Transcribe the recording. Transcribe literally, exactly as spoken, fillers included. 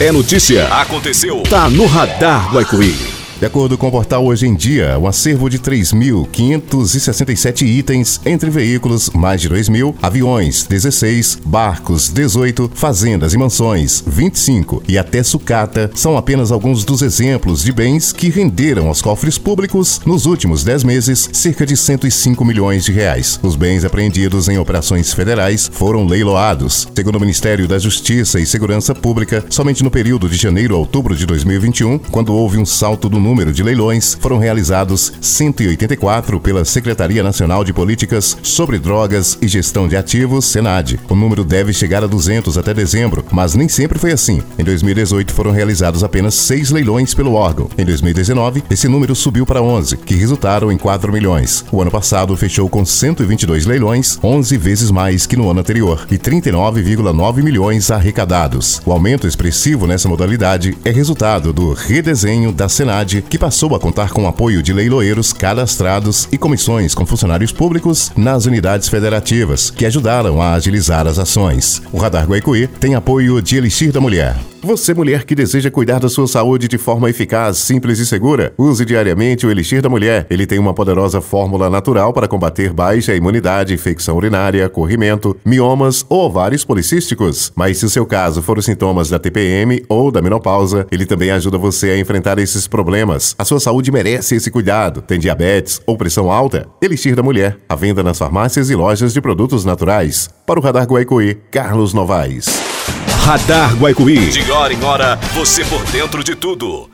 É notícia. Aconteceu. Tá no Radar Guaicuí. De acordo com o portal Hoje em Dia, um acervo de três mil quinhentos e sessenta e sete itens, entre veículos, mais de dois mil, aviões, dezesseis, barcos, dezoito, fazendas e mansões, vinte e cinco e até sucata, são apenas alguns dos exemplos de bens que renderam aos cofres públicos, nos últimos dez meses, cerca de cento e cinco milhões de reais. Os bens apreendidos em operações federais foram leiloados. Segundo o Ministério da Justiça e Segurança Pública, somente no período de janeiro a outubro de dois mil e vinte e um, quando houve um salto do número número de leilões, foram realizados cento e oitenta e quatro pela Secretaria Nacional de Políticas sobre Drogas e Gestão de Ativos, Senad. O número deve chegar a duzentos até dezembro, mas nem sempre foi assim. Em dois mil e dezoito foram realizados apenas seis leilões pelo órgão. Em dois mil e dezenove, esse número subiu para onze, que resultaram em quatro milhões. O ano passado fechou com cento e vinte e dois leilões, onze vezes mais que no ano anterior, e trinta e nove vírgula nove milhões arrecadados. O aumento expressivo nessa modalidade é resultado do redesenho da Senad, que passou a contar com o apoio de leiloeiros cadastrados e comissões com funcionários públicos nas unidades federativas, que ajudaram a agilizar as ações. O Radar Guaicuí tem apoio de Elixir da Mulher. Você, mulher que deseja cuidar da sua saúde de forma eficaz, simples e segura, use diariamente o Elixir da Mulher. Ele tem uma poderosa fórmula natural para combater baixa imunidade, infecção urinária, corrimento, miomas ou ovários policísticos. Mas se o seu caso for os sintomas da T P M ou da menopausa, ele também ajuda você a enfrentar esses problemas. A sua saúde merece esse cuidado. Tem diabetes ou pressão alta? Elixir da Mulher, à venda nas farmácias e lojas de produtos naturais. Para o Radar Guaicuí, Carlos Novaes. Radar Guaicuí. De hora em hora, você por dentro de tudo.